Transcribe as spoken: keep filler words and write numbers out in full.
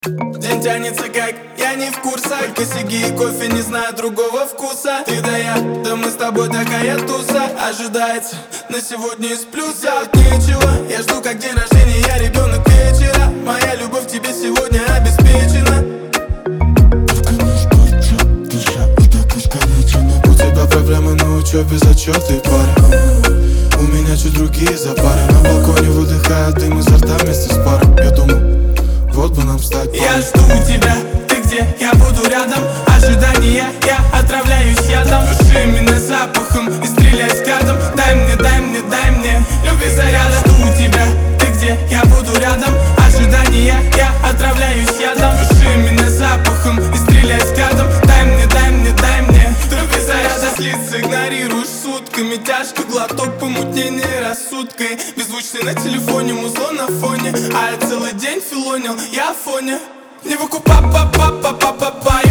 День тянется как, я не в курсах. Только сиги и кофе, не знаю другого вкуса. Ты да я, да мы с тобой такая туса. Ожидается, на сегодня из плюса. Делать нечего, я жду как день рождения, я ребенок вечера. Моя любовь тебе сегодня обеспечена. Только не спорчу, душа и так искалечена. У тебя проблемы на учебе, зачеты, пара. У меня чуть другие запары. На балконе выдыхаю дым изо рта вместе с паром. Я думаю, вот бы нам стать парой. Я жду тебя, ты где? Я буду рядом. Ожидания, я отравляюсь ядом. Души меня запахом и стреляй взглядом. Дай мне, дай мне, дай мне любви заряда. Жду тебя, ты где? Я буду рядом. Ожидания, я отравляюсь ядом. Души меня запахом и стреляй взглядом. Дай мне, дай мне, дай мне любви заряда. Слиться игнорируешь сутками, тяжкий глоток, помутнение рассудкой. Беззвучный на телефоне, музло на фоне. А я целый день филонил, я в фоне. Не выкупа па па па па па па.